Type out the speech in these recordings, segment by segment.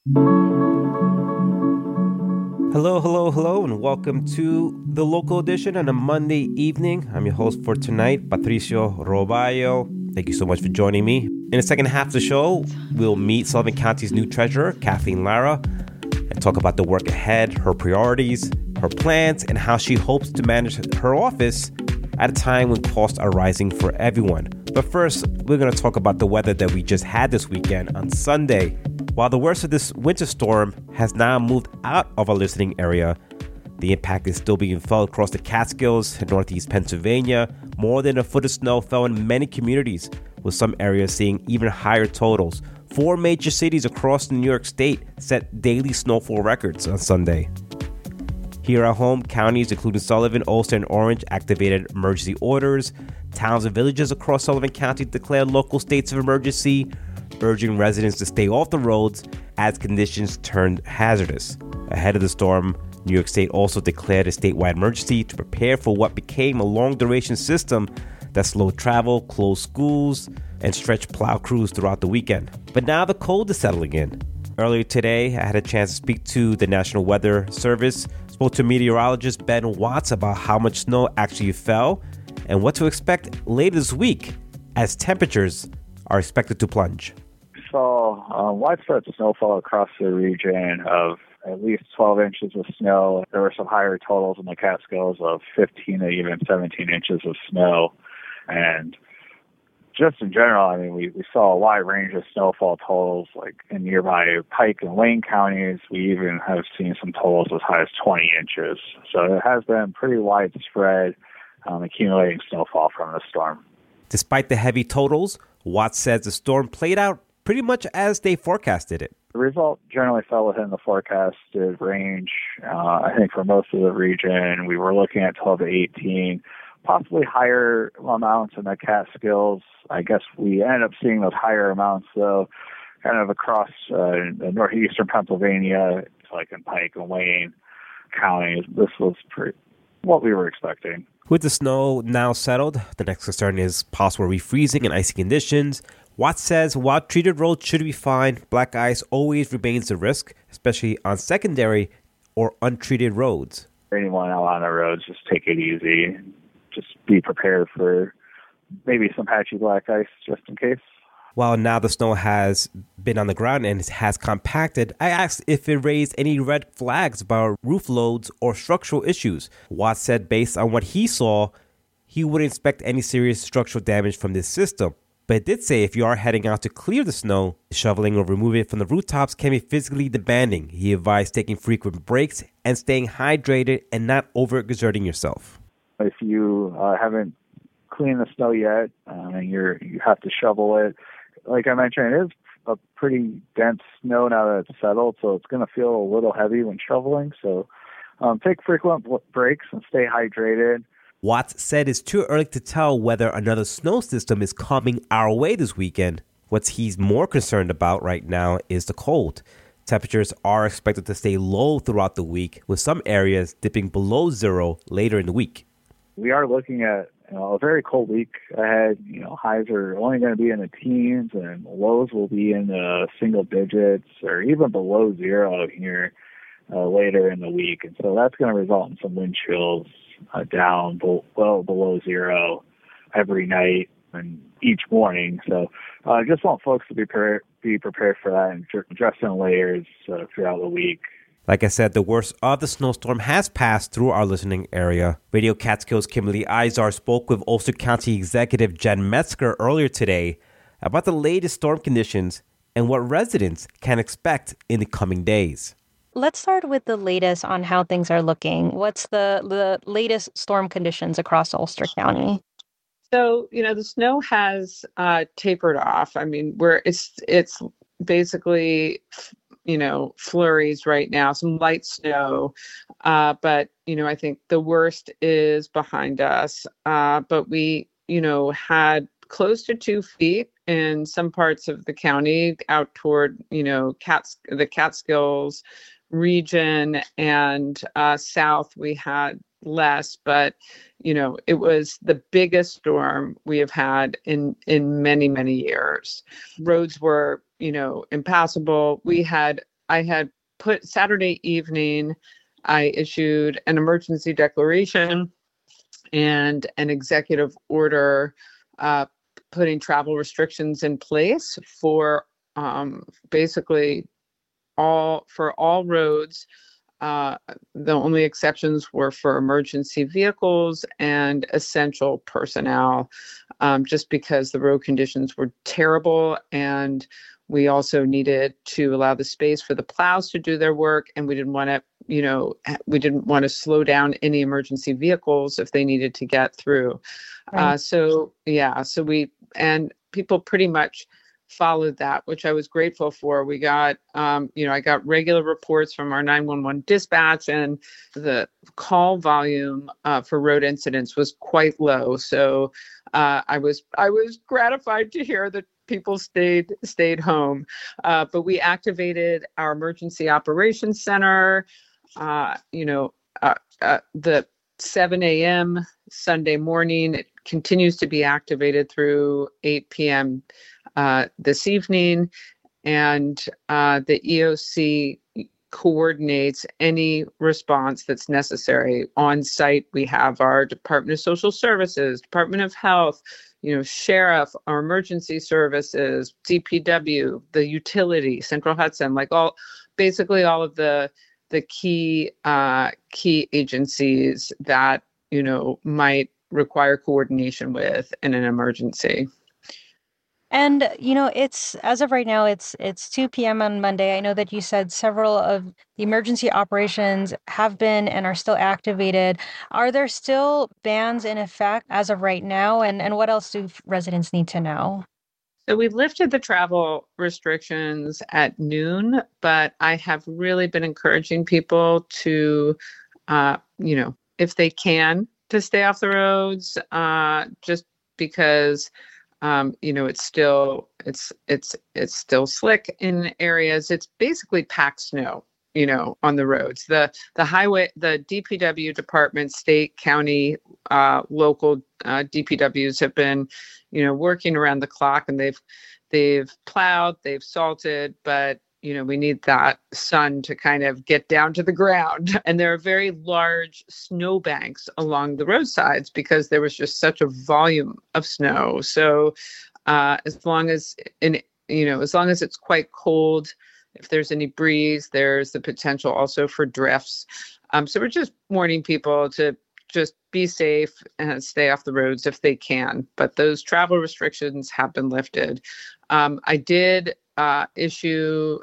Hello, hello, hello, and welcome to the local edition on a Monday evening. I'm your host for tonight, Patricio Roballo. Thank you so much for joining me. In the second half of the show, we'll meet Sullivan County's new treasurer, Kathleen Lara, and talk about the work ahead, her priorities, her plans, and how she hopes to manage her office at a time when costs are rising for everyone. But first, we're going to talk about the weather that we just had this weekend on Sunday. While the worst of this winter storm has now moved out of our listening area, the impact is still being felt across the Catskills and northeast Pennsylvania. More than a foot of snow fell in many communities, with some areas seeing even higher totals. 4 major cities across New York State set daily snowfall records on Sunday. Here at home, counties including Sullivan, Ulster, and Orange activated emergency orders. Towns and villages across Sullivan County declared local states of emergency, urging residents to stay off the roads as conditions turned hazardous. Ahead of the storm, New York State also declared a statewide emergency to prepare for what became a long-duration system that slowed travel, closed schools, and stretched plow crews throughout the weekend. But now the cold is settling in. Earlier today, I had a chance to speak to the National Weather Service, spoke to meteorologist Ben Watts about how much snow actually fell and what to expect later this week as temperatures are expected to plunge. Saw widespread snowfall across the region of at least 12 inches of snow. There were some higher totals in the Catskills of 15 to even 17 inches of snow. And just in general, I mean, we saw a wide range of snowfall totals, like in nearby Pike and Wayne counties. We even have seen some totals as high as 20 inches. So it has been pretty widespread accumulating snowfall from the storm. Despite the heavy totals, Watts says the storm played out pretty much as they forecasted it. The result generally fell within the forecasted range. I think for most of the region, we were looking at 12 to 18, possibly higher amounts in the Catskills. I guess we ended up seeing those higher amounts, though, kind of across northeastern Pennsylvania, like in Pike and Wayne counties. This was pretty what we were expecting. With the snow now settled, the next concern is possible refreezing and icy conditions. Watts says while treated roads should be fine, black ice always remains a risk, especially on secondary or untreated roads. Anyone out on the roads, just take it easy. Just be prepared for maybe some patchy black ice just in case. While now the snow has been on the ground and has compacted, I asked if it raised any red flags about roof loads or structural issues. Watts said based on what he saw, he wouldn't expect any serious structural damage from this system. But it did say if you are heading out to clear the snow, shoveling or removing it from the rooftops can be physically demanding. He advised taking frequent breaks and staying hydrated and not overexerting yourself. If you haven't cleaned the snow yet and you have to shovel it, like I mentioned, it is a pretty dense snow now that it's settled, so it's going to feel a little heavy when shoveling. So take frequent breaks and stay hydrated. Watts said it's too early to tell whether another snow system is coming our way this weekend. What he's more concerned about right now is the cold. Temperatures are expected to stay low throughout the week, with some areas dipping below zero later in the week. We are looking at a very cold week ahead. Highs are only going to be in the teens, and lows will be in the single digits or even below zero here later in the week. And so that's going to result in some wind chills down well below zero every night and each morning. So I just want folks to be prepared for that and dress in layers throughout the week. Like I said, the worst of the snowstorm has passed through our listening area. Radio Catskills' Kimberly Izar spoke with Ulster County Executive Jen Metzger earlier today about the latest storm conditions and what residents can expect in the coming days. Let's start with the latest on how things are looking. What's the latest storm conditions across Ulster County? So, the snow has tapered off. I mean, it's basically flurries right now, some light snow. But, I think the worst is behind us. But we, had close to 2 feet in some parts of the county out toward, the Catskills region and south we had less, but it was the biggest storm we have had in many years. Roads were impassable. We had I had put Saturday evening, I issued an emergency declaration and an executive order putting travel restrictions in place for basically all roads. The only exceptions were for emergency vehicles and essential personnel, just because the road conditions were terrible, and we also needed to allow the space for the plows to do their work, and we didn't want to slow down any emergency vehicles if they needed to get through. Right. So people pretty much followed that, which I was grateful for. We got, I got regular reports from our 911 dispatch, and the call volume for road incidents was quite low. So I was gratified to hear that people stayed home. But we activated our emergency operations center. The 7 a.m. Sunday morning, it continues to be activated through 8 p.m. This evening, and the EOC coordinates any response that's necessary on site. We have our Department of Social Services, Department of Health, Sheriff, our emergency services, DPW, the utility, Central Hudson, basically all of the key agencies that might require coordination with in an emergency. And it's as of right now, it's 2 p.m. on Monday. I know that you said several of the emergency operations have been and are still activated. Are there still bans in effect as of right now? And what else do residents need to know? So we lifted the travel restrictions at noon, but I have really been encouraging people to, if they can, to stay off the roads, just because it's still slick in areas. It's basically packed snow, on the roads. The highway, the DPW department, state, county, local DPWs have been, working around the clock, and they've plowed, they've salted, but we need that sun to kind of get down to the ground. And there are very large snow banks along the roadsides because there was just such a volume of snow. So as long as it's quite cold, if there's any breeze, there's the potential also for drifts. So we're just warning people to just be safe and stay off the roads if they can. But those travel restrictions have been lifted. I did issue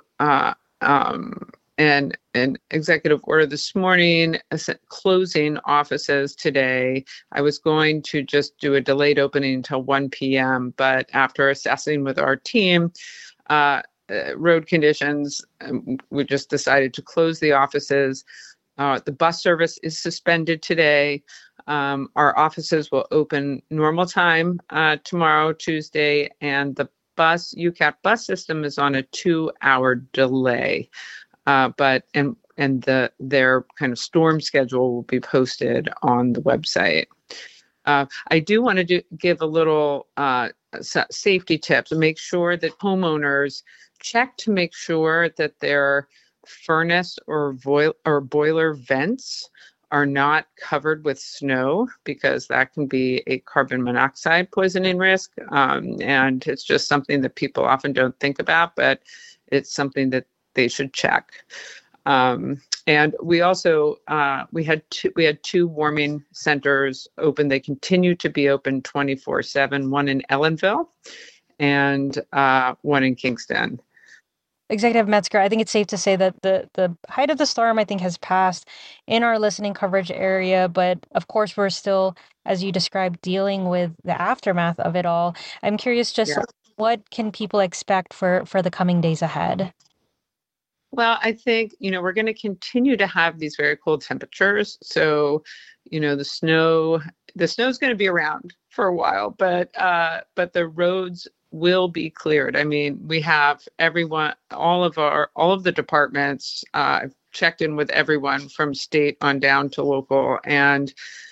an executive order this morning closing offices today. I was going to just do a delayed opening until 1 p.m., but after assessing with our team road conditions, we just decided to close the offices. The bus service is suspended today. Our offices will open normal time tomorrow, Tuesday, and the UCAT bus system is on a 2-hour delay, but their kind of storm schedule will be posted on the website. I do want to give a little safety tips and make sure that homeowners check to make sure that their furnace or boiler vents are not covered with snow, because that can be a carbon monoxide poisoning risk. And it's just something that people often don't think about, but it's something that they should check. And we also, we had two warming centers open. They continue to be open 24/7, one in Ellenville and one in Kingston. Executive Metzger, I think it's safe to say that the height of the storm, I think, has passed in our listening coverage area. But of course, we're still, as you described, dealing with the aftermath of it all. I'm curious, just what can people expect for the coming days ahead? Well, I think, we're going to continue to have these very cold temperatures. So, the snow is going to be around for a while, but the roads will be cleared. I mean, we have everyone, all of the departments, I've checked in with everyone from state on down to local, and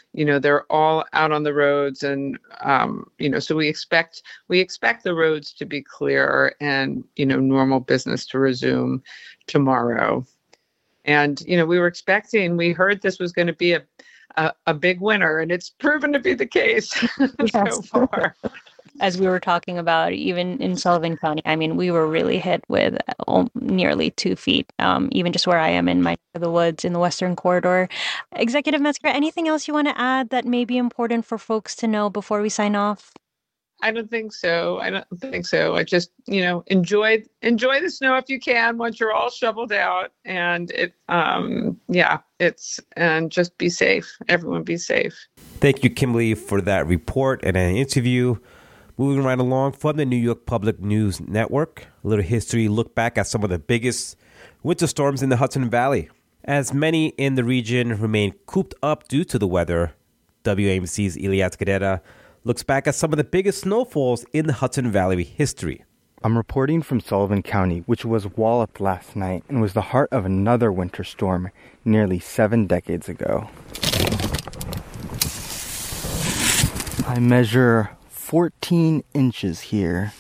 they're all out on the roads, and so we expect the roads to be clear and normal business to resume tomorrow. And we heard this was going to be a big winter, and it's proven to be the case so far. As we were talking about, even in Sullivan County, I mean, we were really hit with nearly 2 feet, even just where I am in my neck of the woods in the Western Corridor. Executive Metzger, anything else you want to add that may be important for folks to know before we sign off? I don't think so. I just, enjoy the snow if you can once you're all shoveled out, and and just be safe. Everyone be safe. Thank you, Kimberly, for that report and an interview. Moving right along from the New York Public News Network, a little history look back at some of the biggest winter storms in the Hudson Valley. As many in the region remain cooped up due to the weather, WAMC's Elias Guerrera looks back at some of the biggest snowfalls in the Hudson Valley history. I'm reporting from Sullivan County, which was walloped last night and was the heart of another winter storm nearly 7 decades ago. I measure 14 inches here.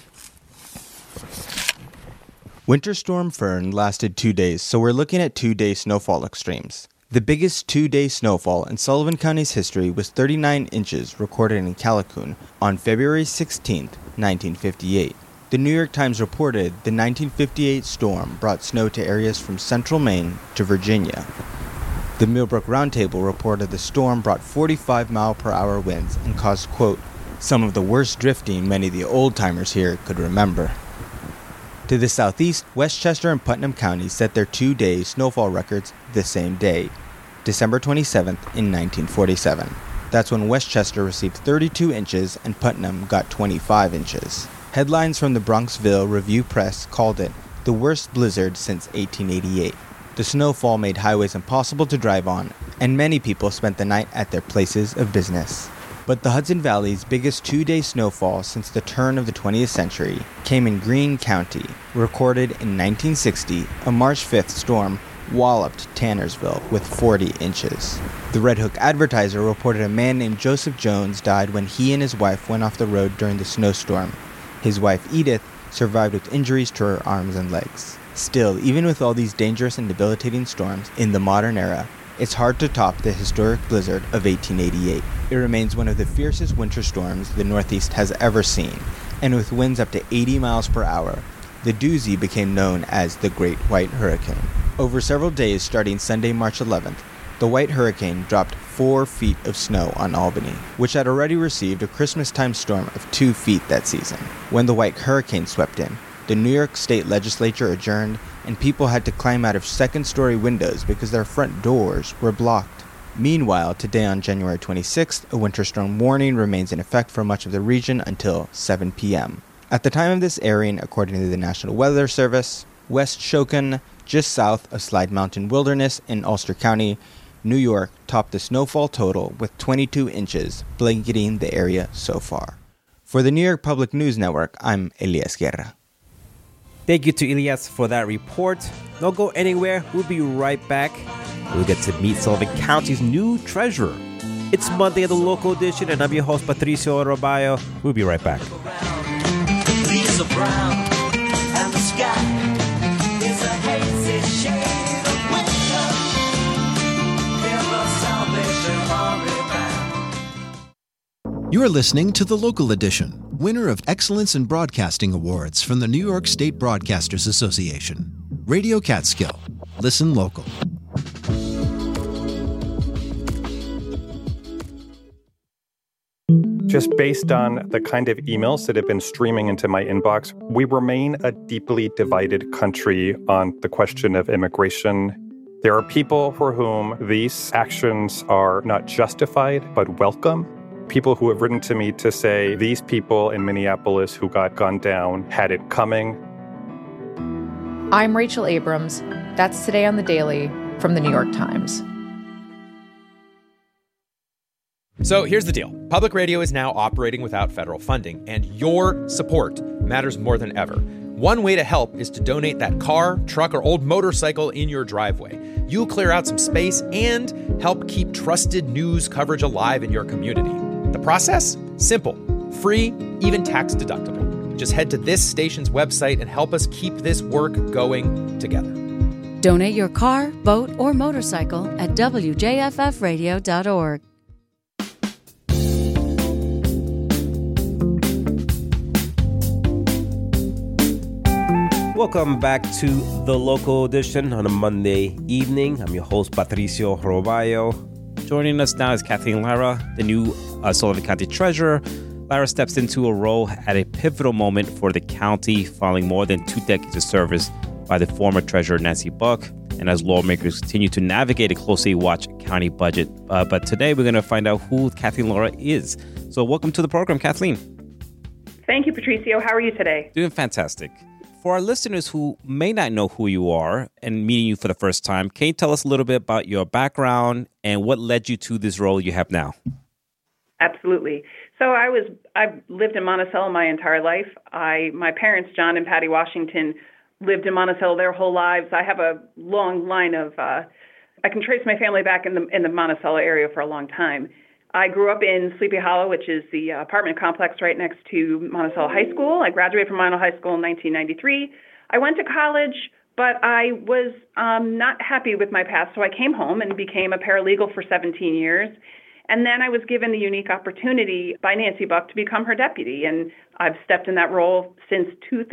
Winter Storm Fern lasted 2 days, so we're looking at 2-day snowfall extremes. The biggest 2-day snowfall in Sullivan County's history was 39 inches recorded in Callicoon on February 16, 1958. The New York Times reported the 1958 storm brought snow to areas from central Maine to Virginia. The Millbrook Roundtable reported the storm brought 45-mile-per-hour winds and caused, quote, some of the worst drifting many of the old-timers here could remember. To the southeast, Westchester and Putnam counties set their 2-day snowfall records the same day, December 27th in 1947. That's when Westchester received 32 inches and Putnam got 25 inches. Headlines from the Bronxville Review Press called it the worst blizzard since 1888. The snowfall made highways impossible to drive on, and many people spent the night at their places of business. But the Hudson Valley's biggest 2-day snowfall since the turn of the 20th century came in Greene County, recorded in 1960. A March 5th storm walloped Tannersville with 40 inches. The Red Hook Advertiser reported a man named Joseph Jones died when he and his wife went off the road during the snowstorm. His wife, Edith, survived with injuries to her arms and legs. Still, even with all these dangerous and debilitating storms in the modern era, it's hard to top the historic blizzard of 1888. It remains one of the fiercest winter storms the Northeast has ever seen, and with winds up to 80 miles per hour, the doozy became known as the Great White Hurricane. Over several days starting Sunday, March 11th, the White Hurricane dropped 4 feet of snow on Albany, which had already received a Christmas-time storm of 2 feet that season. When the White Hurricane swept in, the New York State Legislature adjourned, and people had to climb out of second-story windows because their front doors were blocked. Meanwhile, today on January 26th, a winter storm warning remains in effect for much of the region until 7 p.m. At the time of this airing, according to the National Weather Service, West Shoken, just south of Slide Mountain Wilderness in Ulster County, New York, topped the snowfall total with 22 inches, blanketing the area so far. For the New York Public News Network, I'm Elias Guerra. Thank you to Elias for that report. Don't go anywhere. We'll be right back. We'll get to meet Sullivan County's new treasurer. It's Monday of the Local Edition, and I'm your host, Patricio Robayo. We'll be right back. Leaves are brown, and the sky is a hazy shade of winter. Hear the Salvation Army band. You're listening to The Local Edition, winner of Excellence in Broadcasting Awards from the New York State Broadcasters Association. Radio Catskill. Listen local. Just based on the kind of emails that have been streaming into my inbox, we remain a deeply divided country on the question of immigration. There are people for whom these actions are not justified, but welcome. People who have written to me to say these people in Minneapolis who got gunned down had it coming. I'm Rachel Abrams. That's Today on the Daily from the New York Times. So here's the deal. Public radio is now operating without federal funding, and your support matters more than ever. One way to help is to donate that car, truck, or old motorcycle in your driveway. You'll clear out some space and help keep trusted news coverage alive in your community. The process? Simple, free, even tax deductible. Just head to this station's website and help us keep this work going together. Donate your car, boat, or motorcycle at wjffradio.org. Welcome back to the local edition on a Monday evening. I'm your host, Patricio Roballo. Joining us now is Kathleen Lara, the new Sullivan County Treasurer. Lara steps into a role at a pivotal moment for the county, following more than 2 decades of service by the former Treasurer Nancy Buck, and as lawmakers continue to navigate a closely watched county budget. But today we're going to find out who Kathleen Lara is. So welcome to the program, Kathleen. Thank you, Patricio. How are you today? Doing fantastic. For our listeners who may not know who you are and meeting you for the first time, can you tell us a little bit about your background and what led you to this role you have now? Absolutely. So I've lived in Monticello my entire life. My parents, John and Patty Washington, lived in Monticello their whole lives. I have a long line of, I can trace my family back in the Monticello area for a long time. I grew up in Sleepy Hollow, which is the apartment complex right next to Monticello High School. I graduated from Monticello High School in 1993. I went to college, but I was not happy with my path, so I came home and became a paralegal for 17 years. And then I was given the unique opportunity by Nancy Buck to become her deputy, and I've stepped in that role since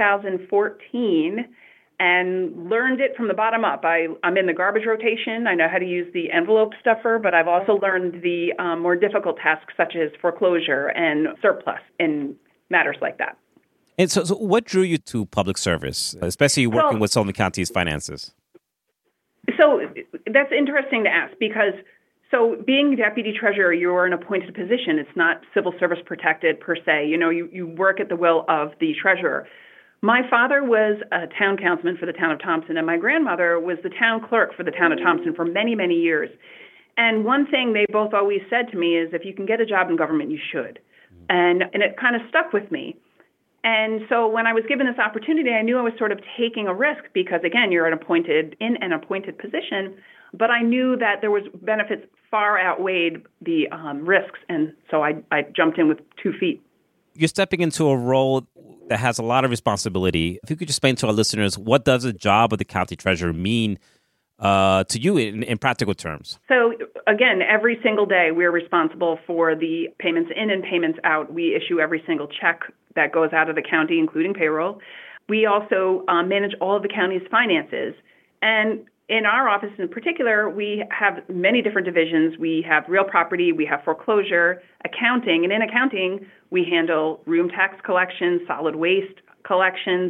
2014 and learned it from the bottom up. I'm in the garbage rotation. I know how to use the envelope stuffer, but I've also learned the more difficult tasks such as foreclosure and surplus and matters like that. And so what drew you to public service, especially working with Sullivan County's finances? So that's interesting to ask because being deputy treasurer, you're an appointed position. It's not civil service protected per se. You know, you work at the will of the treasurer. My father was a town councilman for the town of Thompson, and my grandmother was the town clerk for the town of Thompson for many, many years. And one thing they both always said to me is, if you can get a job in government, you should. And it kind of stuck with me. And so when I was given this opportunity, I knew I was sort of taking a risk because, again, you're in an appointed position. But I knew that there was benefits far outweighed the risks. And so I jumped in with 2 feet. You're stepping into a role that has a lot of responsibility. If you could just explain to our listeners, what does the job of the county treasurer mean to you in practical terms? So again, every single day we're responsible for the payments in and payments out. We issue every single check that goes out of the county, including payroll. We also manage all of the county's finances. And in our office in particular, we have many different divisions. We have real property, we have foreclosure, accounting, and in accounting, we handle room tax collections, solid waste collections.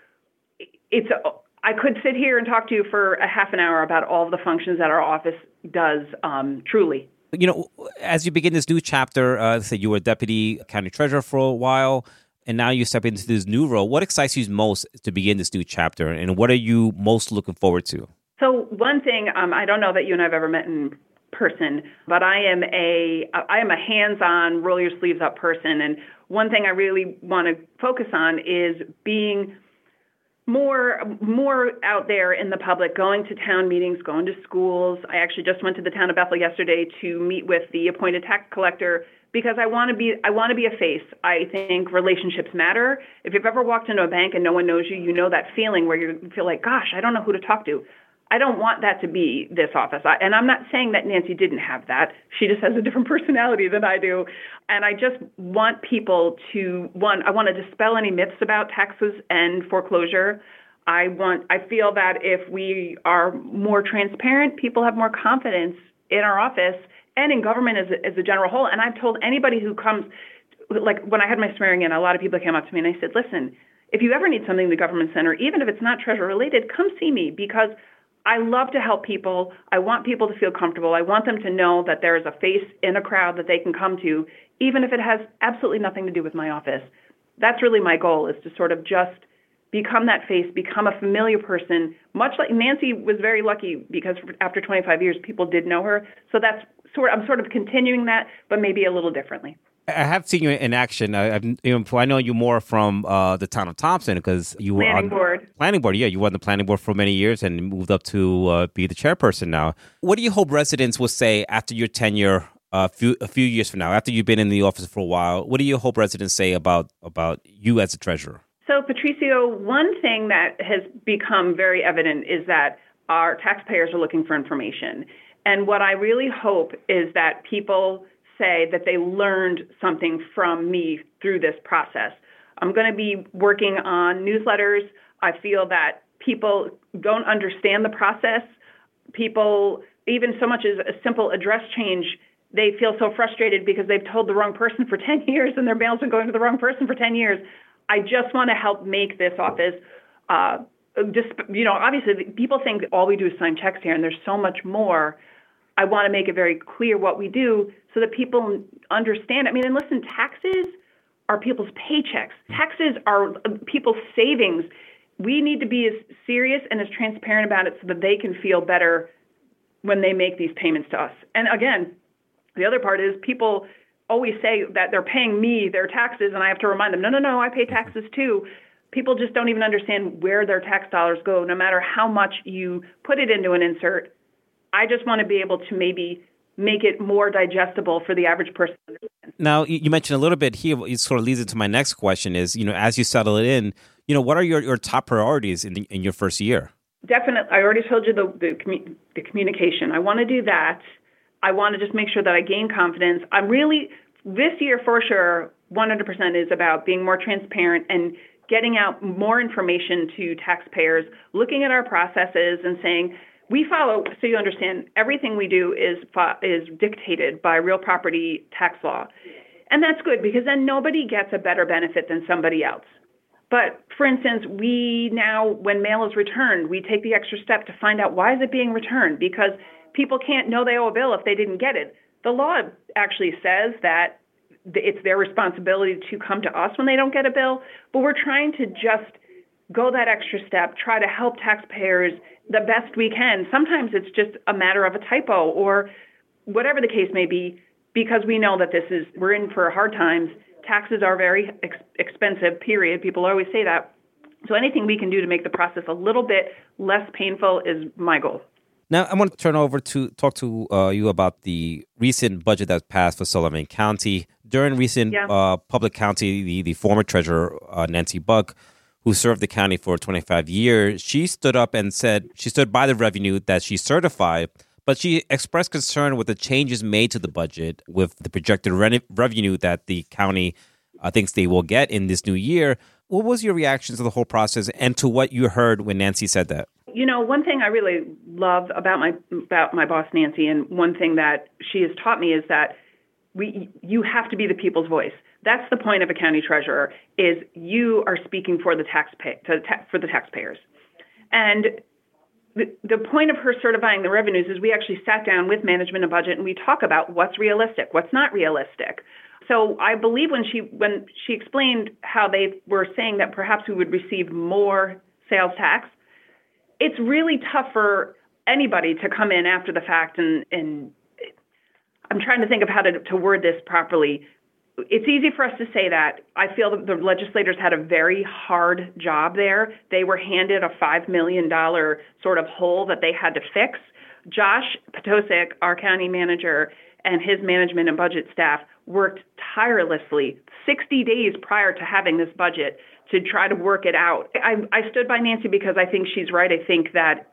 I could sit here and talk to you for a half an hour about all of the functions that our office does, truly. You know, as you begin this new chapter, say you were deputy county treasurer for a while, and now you step into this new role. What excites you most to begin this new chapter, and what are you most looking forward to? So one thing, I don't know that you and I have ever met in person, but I am a hands-on, roll your sleeves up person. And one thing I really want to focus on is being more out there in the public, going to town meetings, going to schools. I actually just went to the town of Bethel yesterday to meet with the appointed tax collector because I want to be a face. I think relationships matter. If you've ever walked into a bank and no one knows you, you know that feeling where you feel like, gosh, I don't know who to talk to. I don't want that to be this office. And I'm not saying that Nancy didn't have that. She just has a different personality than I do. And I just want people to, I want to dispel any myths about taxes and foreclosure. I feel that if we are more transparent, people have more confidence in our office and in government as a general whole. And I've told anybody who comes, like when I had my swearing in, a lot of people came up to me and I said, listen, if you ever need something in the government center, even if it's not treasurer related, come see me because I love to help people. I want people to feel comfortable. I want them to know that there is a face in a crowd that they can come to, even if it has absolutely nothing to do with my office. That's really my goal, is to sort of just become that face, become a familiar person, much like Nancy was very lucky because after 25 years, people did know her. So I'm sort of continuing that, but maybe a little differently. I have seen you in action. I know you more from the town of Thompson because you were on planning board. Yeah, you were on the planning board for many years and moved up to be the chairperson now. What do you hope residents will say after your tenure a few years from now, after you've been in the office for a while? What do you hope residents say about you as a treasurer? So, Patricio, one thing that has become very evident is that our taxpayers are looking for information. And what I really hope is that people say that they learned something from me through this process. I'm going to be working on newsletters. I feel that people don't understand the process. People, even so much as a simple address change, they feel so frustrated because they've told the wrong person for 10 years and their mail's been going to the wrong person for 10 years. I just want to help make this office, obviously people think all we do is sign checks here and there's so much more. I want to make it very clear what we do so that people understand. I mean, and listen, taxes are people's paychecks. Taxes are people's savings. We need to be as serious and as transparent about it so that they can feel better when they make these payments to us. And again, the other part is people always say that they're paying me their taxes, and I have to remind them, no, I pay taxes too. People just don't even understand where their tax dollars go, no matter how much you put it into an insert. I just want to be able to maybe make it more digestible for the average person to understand. Now, you mentioned a little bit here, it sort of leads into my next question is, as you settle it in, what are your top priorities in your first year? Definitely. I already told you the communication. I want to do that. I want to just make sure that I gain confidence. This year for sure, 100% is about being more transparent and getting out more information to taxpayers, looking at our processes and saying, we follow, so you understand, everything we do is dictated by real property tax law. And that's good because then nobody gets a better benefit than somebody else. But for instance, we now, when mail is returned, we take the extra step to find out why is it being returned, because people can't know they owe a bill if they didn't get it. The law actually says that it's their responsibility to come to us when they don't get a bill, but we're trying to just go that extra step, try to help taxpayers the best we can. Sometimes it's just a matter of a typo or whatever the case may be, because we know that we're in for hard times. Taxes are very expensive, period. People always say that. So anything we can do to make the process a little bit less painful is my goal. Now, I want to turn over to talk to you about the recent budget that passed for Sullivan County. During recent public county, the former treasurer, Nancy Buck, who served the county for 25 years, she stood up and said she stood by the revenue that she certified, but she expressed concern with the changes made to the budget with the projected revenue that the county thinks they will get in this new year. What was your reaction to the whole process and to what you heard when Nancy said that? One thing I really love about my boss, Nancy, and one thing that she has taught me is that you have to be the people's voice. That's the point of a county treasurer, is you are speaking for the taxpayers. And the point of her certifying the revenues is we actually sat down with management and budget and we talk about what's realistic, what's not realistic. So I believe when she explained how they were saying that perhaps we would receive more sales tax, it's really tough for anybody to come in after the fact and I'm trying to think of how to word this properly. It's easy for us to say that. I feel that the legislators had a very hard job there. They were handed a $5 million sort of hole that they had to fix. Josh Potosik, our county manager, and his management and budget staff worked tirelessly 60 days prior to having this budget to try to work it out. I stood by Nancy because I think she's right. I think that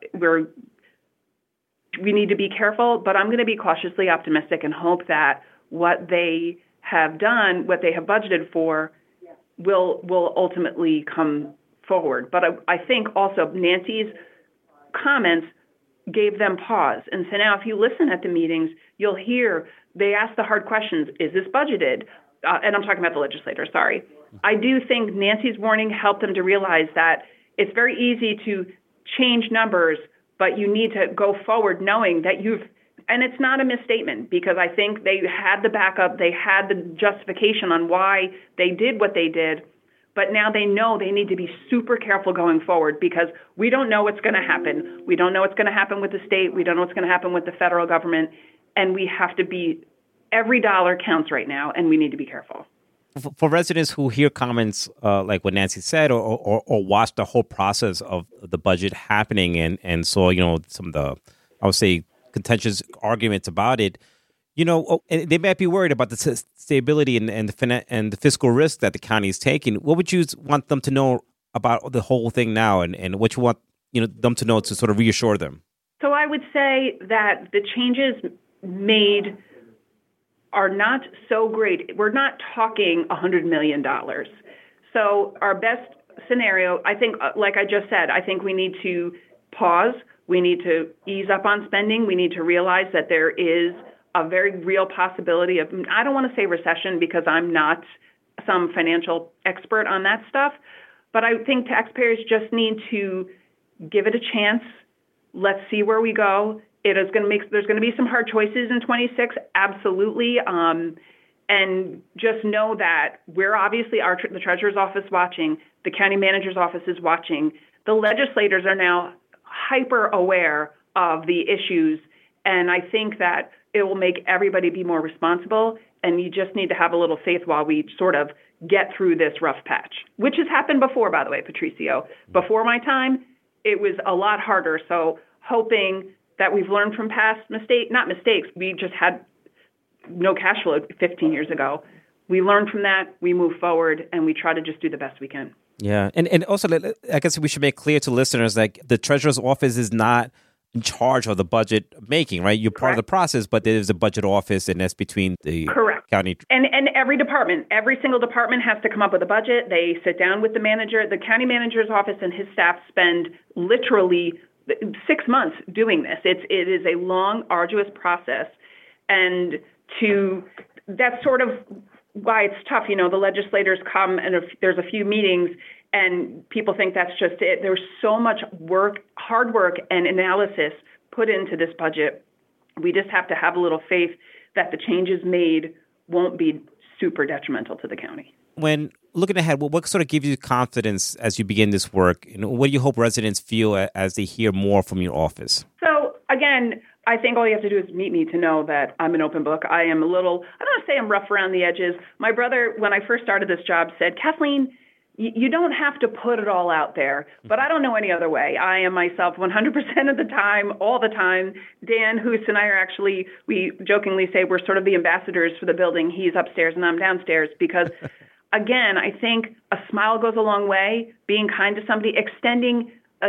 we need to be careful, but I'm going to be cautiously optimistic and hope that what they have done, what they have budgeted for, will ultimately come forward. But I think also Nancy's comments gave them pause. And so now if you listen at the meetings, you'll hear they ask the hard questions. Is this budgeted? And I'm talking about the legislators, sorry. I do think Nancy's warning helped them to realize that it's very easy to change numbers, but you need to go forward knowing that and it's not a misstatement, because I think they had the backup, they had the justification on why they did what they did, but now they know they need to be super careful going forward because we don't know what's going to happen. We don't know what's going to happen with the state. We don't know what's going to happen with the federal government, and we have to be every dollar counts right now, and we need to be careful. For residents who hear comments like what Nancy said, or watch the whole process of the budget happening, and saw some of the, I would say, contentious arguments about it, and they might be worried about the stability and the fiscal risk that the county is taking. What would you want them to know about the whole thing now, and what you want them to know to sort of reassure them? So I would say that the changes made are not so great. We're not talking $100 million. So our best scenario, I think, like I just said, I think we need to pause. We need to ease up on spending. We need to realize that there is a very real possibility of, I don't want to say recession because I'm not some financial expert on that stuff, but I think taxpayers just need to give it a chance. Let's see where we go. There's going to be some hard choices in 26, absolutely. And just know that we're obviously the treasurer's office watching, the county manager's office is watching. The legislators are now hyper aware of the issues. And I think that it will make everybody be more responsible. And you just need to have a little faith while we sort of get through this rough patch, which has happened before, by the way, Patricio. Before my time, it was a lot harder. So hoping that we've learned from past mistakes. We just had no cash flow 15 years ago. We learn from that, we move forward, and we try to just do the best we can. Yeah, and also, I guess we should make clear to listeners, like, the treasurer's office is not in charge of the budget making, right? You're part of the process, but there's a budget office, and that's between the county. And every department, every single department has to come up with a budget. They sit down with the manager. The county manager's office and his staff spend literally 6 months doing this. It is a long, arduous process. And that's sort of why it's tough. The legislators come and there's a few meetings and people think that's just it. There's so much work, hard work and analysis put into this budget. We just have to have a little faith that the changes made won't be super detrimental to the county. When looking ahead, what sort of gives you confidence as you begin this work? What do you hope residents feel as they hear more from your office? So, again, I think all you have to do is meet me to know that I'm an open book. I am I don't want to say I'm rough around the edges. My brother, when I first started this job, said, Kathleen, you don't have to put it all out there, but I don't know any other way. I am myself 100% of the time, all the time. Dan Hoos and I are actually, we jokingly say we're sort of the ambassadors for the building. He's upstairs and I'm downstairs because, again, I think a smile goes a long way. Being kind to somebody, extending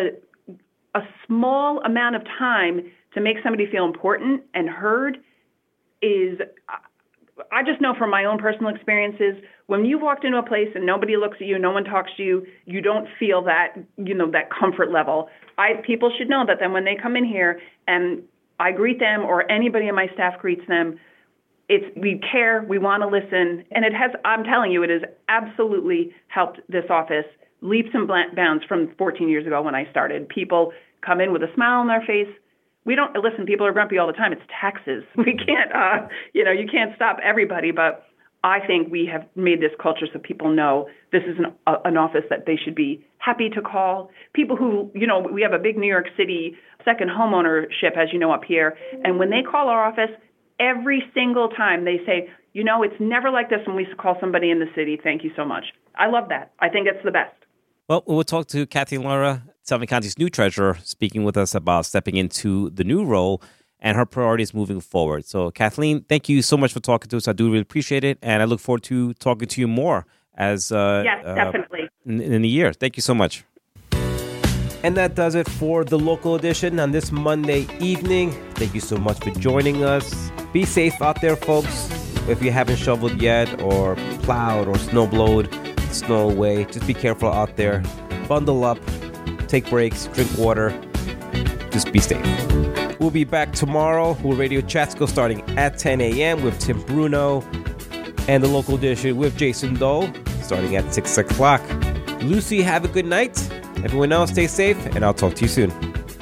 a small amount of time to make somebody feel important and heard is, I just know from my own personal experiences, when you walked into a place and nobody looks at you, no one talks to you, you don't feel that, that comfort level. People should know that then when they come in here and I greet them or anybody in my staff greets them, we care, we want to listen. And I'm telling you, it has absolutely helped this office leaps and bounds from 14 years ago when I started. People come in with a smile on their face. People are grumpy all the time. It's taxes. We can't, you can't stop everybody, but I think we have made this culture so people know this is an office that they should be happy to call. People who, we have a big New York City second home ownership, as you know, up here. And when they call our office, every single time they say, it's never like this when we call somebody in the city. Thank you so much. I love that. I think it's the best. Well, we'll talk to Kathleen Lara, Sullivan County's new treasurer, speaking with us about stepping into the new role and her priorities moving forward. So, Kathleen, thank you so much for talking to us. I do really appreciate it, and I look forward to talking to you more as yes, definitely in the year. Thank you so much. And that does it for the local edition on this Monday evening. Thank you so much for joining us. Be safe out there, folks. If you haven't shoveled yet or plowed or snowblowed snow away, just be careful out there. Bundle up, take breaks, drink water. Just be safe. We'll be back tomorrow with Radio Chatskill starting at 10 a.m. with Tim Bruno and the local edition with Jason Dole starting at 6 o'clock. Lucy, have a good night. Everyone else, stay safe, and I'll talk to you soon.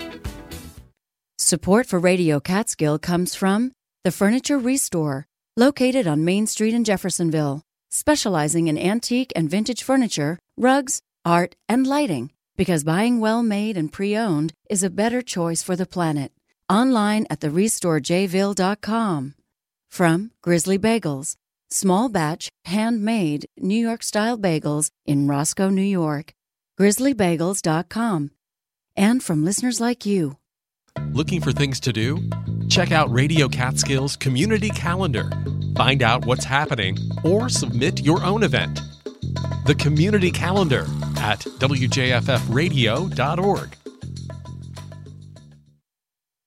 Support for Radio Catskill comes from The Furniture Restore, located on Main Street in Jeffersonville, specializing in antique and vintage furniture, rugs, art, and lighting. Because buying well-made and pre-owned is a better choice for the planet. Online at therestorejville.com. From Grizzly Bagels, small batch, handmade, New York-style bagels in Roscoe, New York. GrizzlyBagels.com. And from listeners like you. Looking for things to do? Check out Radio Catskill's Community Calendar. Find out what's happening or submit your own event. The Community Calendar at WJFFradio.org.